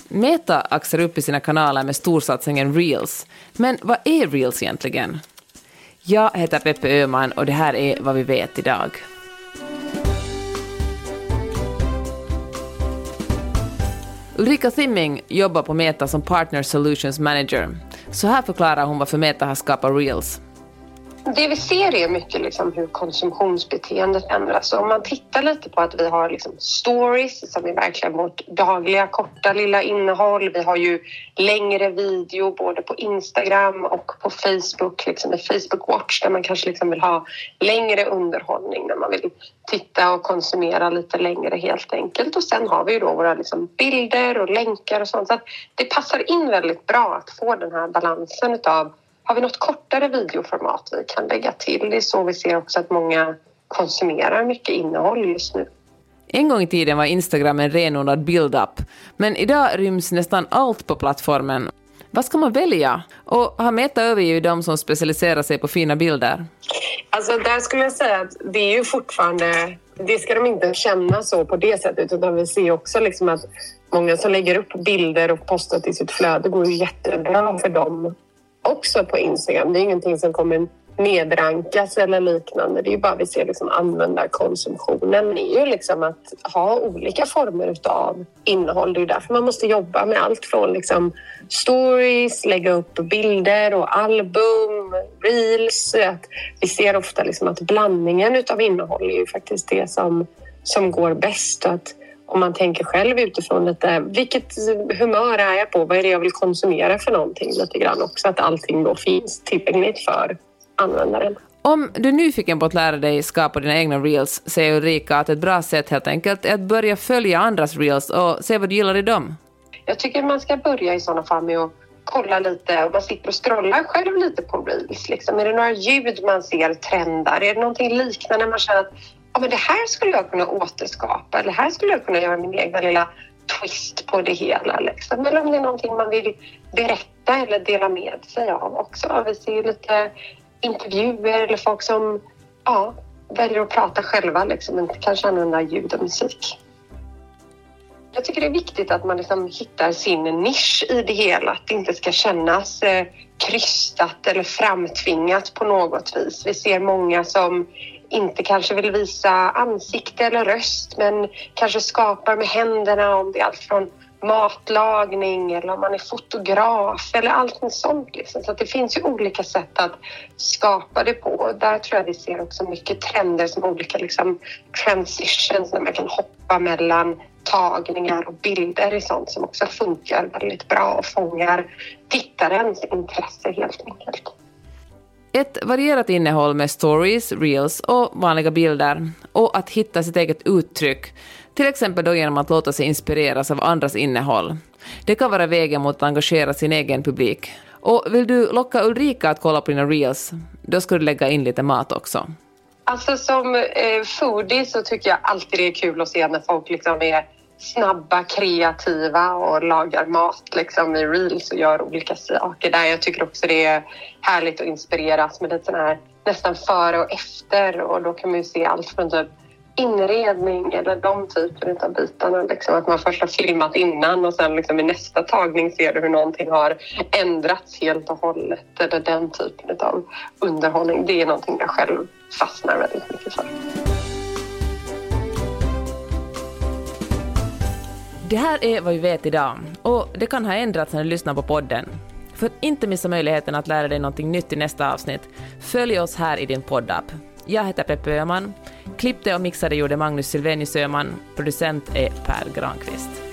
Meta axar upp i sina kanaler med storsatsningen Reels. Men vad är Reels egentligen? Jag heter Peppe Öhman och det här är vad vi vet idag. Ulrika Thimming jobbar på Meta som Partner Solutions Manager. Så här förklarar hon varför Meta har skapat Reels. Det vi ser är mycket liksom hur konsumtionsbeteendet ändras. Om man tittar lite på att vi har liksom stories som är verkligen vårt dagliga korta lilla innehåll. Vi har ju längre video både på Instagram och på Facebook, liksom i Facebook Watch där man kanske liksom vill ha längre underhållning när man vill titta och konsumera lite längre helt enkelt. Och sen har vi ju då våra liksom bilder och länkar och sånt. Så att det passar in väldigt bra att få den här balansen utav har vi något kortare videoformat vi kan lägga till. Det är så vi ser också att många konsumerar mycket innehåll just nu. En gång i tiden var Instagram en renodlad build-up. Men idag ryms nästan allt på plattformen. Vad ska man välja? Och har Meta övergivit de som specialiserar sig på fina bilder? Alltså där skulle jag säga att det är ju fortfarande... Det ska de inte känna så på det sättet. Utan vi ser också liksom att många som lägger upp bilder och postar till sitt flöde går ju jättebra för dem. Också på Instagram. Det är ingenting som kommer nedrankas eller liknande. Det är ju bara vi ser liksom användarkonsumtionen. Det är ju liksom att ha olika former av innehåll. Det är därför man måste jobba med allt från liksom stories, lägga upp bilder och album, reels. Att vi ser ofta liksom att blandningen av innehåll är ju faktiskt det som går bäst. Att om man tänker själv utifrån lite, vilket humör är jag på? Vad är det jag vill konsumera för någonting lite grann också? Att allting då finns tillgängligt för användaren. Om du är nyfiken på att lära dig skapa dina egna reels, säger Ulrika att ett bra sätt helt enkelt är att börja följa andras reels och se vad du gillar i dem. Jag tycker man ska börja i sådana fall med att kolla lite, och man sitter och scrollar själv lite på reels. Liksom. Är det några ljud man ser trendar? Är det någonting liknande man känner att ja, men det här skulle jag kunna återskapa eller här skulle jag kunna göra min egna lilla twist på det hela. Liksom. Eller om det är någonting man vill berätta eller dela med sig av också. Vi ser lite intervjuer eller folk som väljer att prata själva, liksom, inte kanske använda ljud och musik. Jag tycker det är viktigt att man liksom hittar sin nisch i det hela. Att det inte ska kännas krystat eller framtvingat på något vis. Vi ser många som inte kanske vill visa ansikte eller röst men kanske skapar med händerna, om det är allt från matlagning eller om man är fotograf eller allt sånt. Liksom. Så att det finns ju olika sätt att skapa det på. Där tror jag vi ser också mycket trender som olika liksom, transitions när man kan hoppa mellan tagningar och bilder i sånt som också funkar väldigt bra och fångar tittarens intresse helt enkelt. Ett varierat innehåll med stories, reels och vanliga bilder. Och att hitta sitt eget uttryck. Till exempel då genom att låta sig inspireras av andras innehåll. Det kan vara vägen mot att engagera sin egen publik. Och vill du locka Ulrika att kolla på dina reels, då ska du lägga in lite mat också. Alltså som foodie så tycker jag alltid det är kul att se när folk liksom är snabba, kreativa och lagar mat liksom i reels och gör olika saker där. Jag tycker också det är härligt att inspireras med lite sån här nästan före och efter, och då kan man ju se allt från typ inredning eller de typen av bitarna. Liksom, att man först har filmat innan och sen liksom i nästa tagning ser du hur någonting har ändrats helt och hållet eller den typen av underhållning. Det är någonting jag själv fastnar väldigt mycket för. Det här är vad vi vet idag, och det kan ha ändrats när du lyssnar på podden. För att inte missa möjligheten att lära dig någonting nytt i nästa avsnitt, följ oss här i din poddapp. Jag heter Peppe Öhman, klippte och mixade gjorde Magnus Silvenius Öhman, producent är Per Granqvist.